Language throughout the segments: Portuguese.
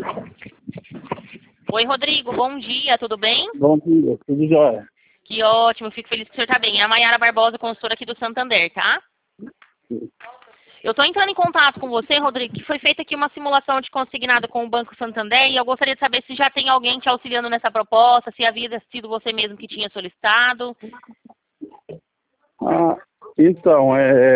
Oi, Rodrigo, bom dia, tudo bem? Bom dia, tudo jóia. Que ótimo, fico feliz que o senhor está bem. É a Mayara Barbosa, consultora aqui do Santander, tá? Eu estou entrando em contato com você, Rodrigo, que foi feita aqui uma simulação de consignado com o Banco Santander e eu gostaria de saber se já tem alguém te auxiliando nessa proposta, se havia sido você mesmo que tinha solicitado. Ah, então,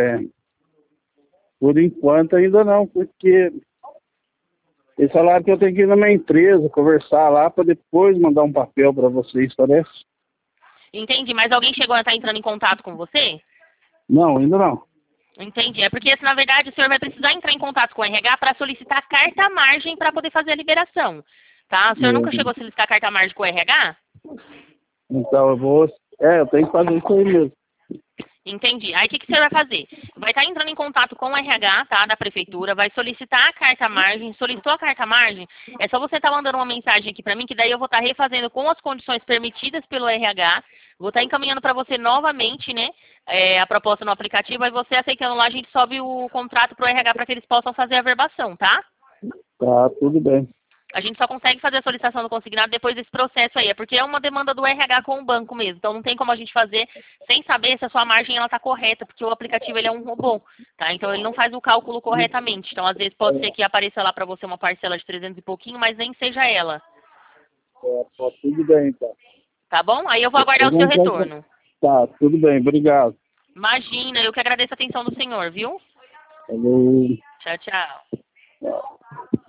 por enquanto ainda não, porque eles falaram que eu tenho que ir na minha empresa, conversar lá para depois mandar um papel para vocês, parece? Entendi, mas alguém chegou a estar entrando em contato com você? Não, ainda não. Entendi, é porque na verdade o senhor vai precisar entrar em contato com o RH para solicitar carta-margem para poder fazer a liberação, tá? O senhor nunca chegou a solicitar carta-margem com o RH? Então eu tenho que fazer isso aí mesmo. Entendi. Aí o que você vai fazer? Vai estar entrando em contato com o RH, tá, da prefeitura, vai solicitar a carta-margem, solicitou a carta-margem, é só você estar mandando uma mensagem aqui para mim, que daí eu vou estar refazendo com as condições permitidas pelo RH, vou estar encaminhando para você novamente, né, a proposta no aplicativo, aí você aceitando lá, a gente sobe o contrato para o RH para que eles possam fazer a verbação, tá? Tá, tudo bem. A gente só consegue fazer a solicitação do consignado depois desse processo aí. É porque é uma demanda do RH com o banco mesmo. Então não tem como a gente fazer sem saber se a sua margem ela está correta, porque o aplicativo ele é um robô, tá? Então ele não faz o cálculo corretamente. Então às vezes pode ser que apareça lá para você uma parcela de 300 e pouquinho, mas nem seja ela. Tá, tudo bem, então. Tá bom? Aí eu vou aguardar o seu retorno. Tá, tudo bem, obrigado. Imagina, eu que agradeço a atenção do senhor, viu? Falou. Tchau, tchau. Tchau.